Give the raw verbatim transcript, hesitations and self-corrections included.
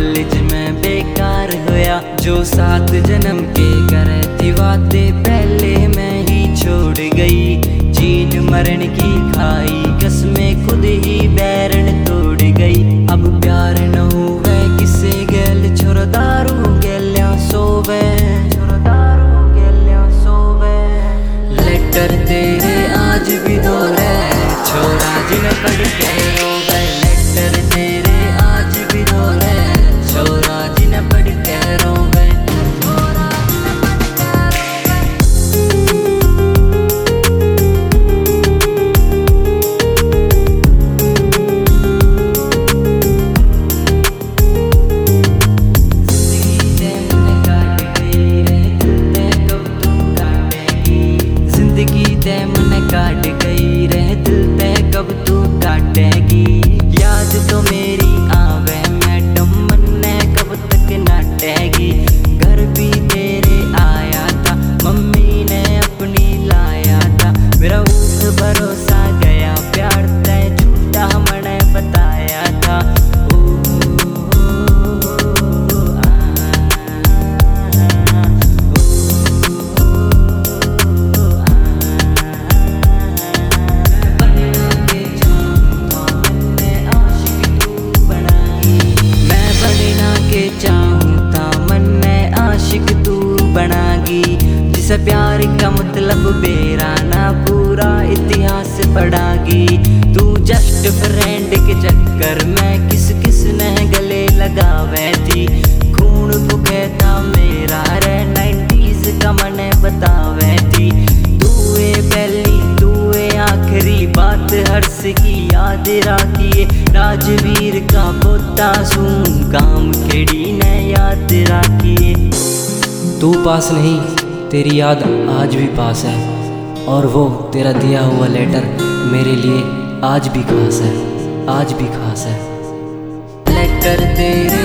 College में बेकार होया, जो सात जन्म के करे थी बातें पहले मैं ही छोड़ गई। जीन मरण की खाई कसमें खुद ही बैरन तोड़ गई। अब प्यार न हुए किसे गैल छोड़ दारू गैल्या सोवे, छोड़ दारू गैल्या सोवे। लेटर तेरे आज भी दोरे छोरा जिन पढ़ के रोवे। लेटर तेरे आज भी दोरे छोरा जिन पढ़ के रोवे। काट गई रह दिल ते कब तू काटेगी। याद तो मेरी आवे मैडम मन्ने कब तक नाटेगी। घर भी तेरे आया था मम्मी ने अपनी लाया था। मेरा उस भरोसा गया प्यार ते झूठा मने बताया था। ओ, आ, बनागी जिसे प्यार का मतलब बेराना पूरा इतिहास पढ़ागी। तू जस्ट फ्रेंड के चक्कर में किस किस ने गले लगावे थी। खून को कहता मेरा रे नाइन्टीज का मने बतावे थी। तू ए पहली तू ए आखिरी बात हर्ष की याद राखिए। राजवीर का पोता सू काम खेड़ी ने याद राखिए। तू पास नहीं तेरी याद आज भी पास है, और वो तेरा दिया हुआ लेटर मेरे लिए आज भी खास है, आज भी खास है। लेटर तेरे